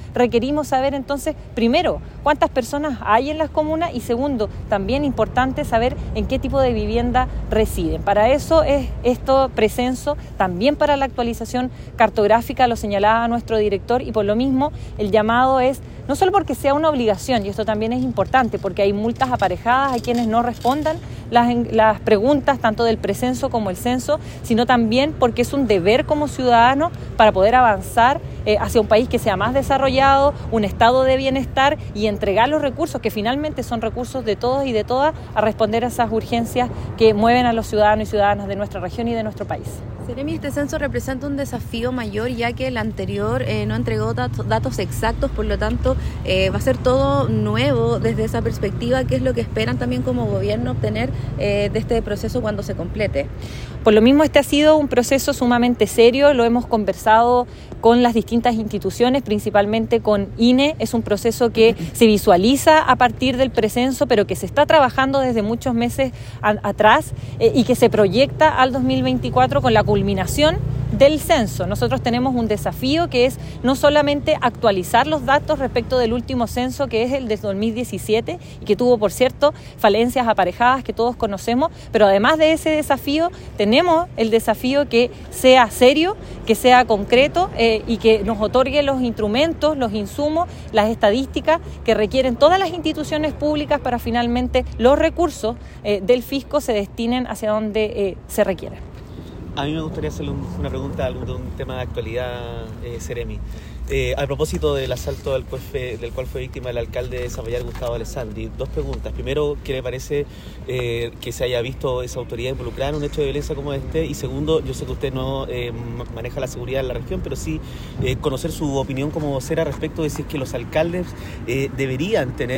requerimos saber entonces, primero, cuántas personas hay en las comunas y segundo, también importante saber en qué tipo de vivienda residen. Para eso es esto precenso, también para la actualización cartográfica, lo señalaba nuestro director, y por lo mismo el llamado es no solo porque sea una obligación, y esto también es importante, porque hay multas aparejadas, hay quienes no respondan las preguntas tanto del precenso como el censo, sino también porque es un deber como ciudadanos para poder avanzar hacia un país que sea más desarrollado, un estado de bienestar y entregar los recursos que finalmente son recursos de todos y de todas a responder a esas urgencias que mueven a los ciudadanos y ciudadanas de nuestra región y de nuestro país. Seremi, este censo representa un desafío mayor ya que el anterior no entregó datos exactos, por lo tanto va a ser todo nuevo desde esa perspectiva. ¿Qué es lo que esperan también como gobierno obtener de este proceso cuando se complete? Por lo mismo, este ha sido un proceso sumamente serio, lo hemos conversado con las distintas instituciones, principalmente con INE. Es un proceso que se visualiza a partir del precenso, pero que se está trabajando desde muchos meses atrás y que se proyecta al 2024 con la culminación del censo. Nosotros tenemos un desafío que es no solamente actualizar los datos respecto del último censo, que es el de 2017 y que tuvo, por cierto, falencias aparejadas que todos conocemos, pero además de ese desafío tenemos el desafío que sea serio, que sea concreto y que nos otorgue los instrumentos, los insumos, las estadísticas que requieren todas las instituciones públicas para finalmente los recursos del fisco se destinen hacia donde se requieren. A mí me gustaría hacerle una pregunta de un tema de actualidad, Seremi. A propósito del asalto del cual fue víctima el alcalde de Zapallar, Gustavo Alessandri, dos preguntas. Primero, ¿qué le parece que se haya visto esa autoridad involucrada en un hecho de violencia como este? Y segundo, yo sé que usted no maneja la seguridad en la región, pero sí conocer su opinión como vocera respecto de si es que los alcaldes deberían tener